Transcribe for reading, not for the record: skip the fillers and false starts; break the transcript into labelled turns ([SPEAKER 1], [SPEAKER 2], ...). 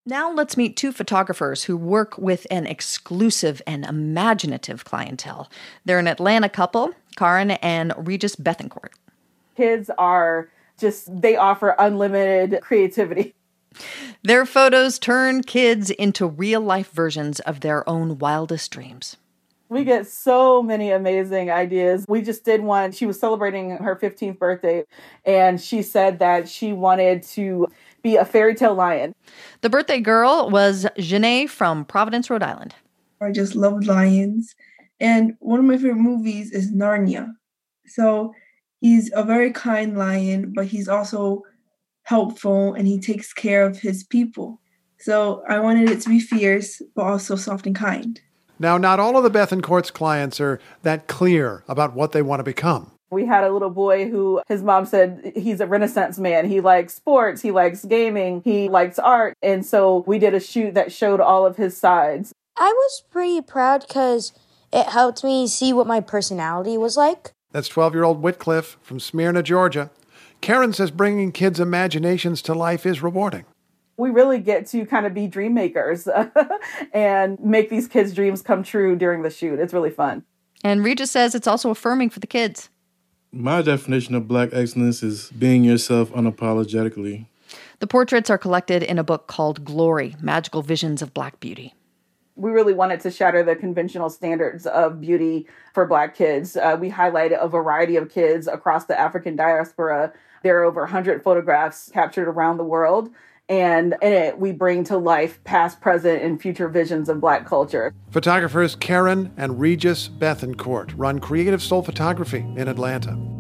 [SPEAKER 1] Now let's meet two photographers who work with an exclusive and imaginative clientele. They're an Atlanta couple, Karen and Regis Bethencourt.
[SPEAKER 2] Kids are they offer unlimited creativity.
[SPEAKER 1] Their photos turn kids into real-life versions of their own wildest dreams.
[SPEAKER 2] We get so many amazing ideas. We just did one. She was celebrating her 15th birthday, and she said that she wanted to be a fairy tale lion.
[SPEAKER 1] The birthday girl was Janae from Providence, Rhode Island.
[SPEAKER 3] I just love lions. And one of my favorite movies is Narnia. So he's a very kind lion, but he's also helpful and he takes care of his people. So I wanted it to be fierce, but also soft and kind.
[SPEAKER 4] Now, not all of the Bethencourt's clients are that clear about what they want to become.
[SPEAKER 2] We had a little boy who his mom said he's a Renaissance man. He likes sports, he likes gaming, he likes art. And so we did a shoot that showed all of his sides.
[SPEAKER 5] I was pretty proud because it helped me see what my personality was like.
[SPEAKER 4] That's 12-year-old Whitcliffe from Smyrna, Georgia. Karen says bringing kids' imaginations to life is rewarding.
[SPEAKER 2] We really get to kind of be dream makers and make these kids' dreams come true during the shoot. It's really fun.
[SPEAKER 1] And Regis says it's also affirming for the kids.
[SPEAKER 6] My definition of Black excellence is being yourself unapologetically.
[SPEAKER 1] The portraits are collected in a book called Glory, Magical Visions of Black Beauty.
[SPEAKER 2] We really wanted to shatter the conventional standards of beauty for Black kids. We highlighted a variety of kids across the African diaspora. There are over 100 photographs captured around the world. And in it, we bring to life past, present, and future visions of Black culture.
[SPEAKER 4] Photographers Karen and Regis Bethencourt run Creative Soul Photography in Atlanta.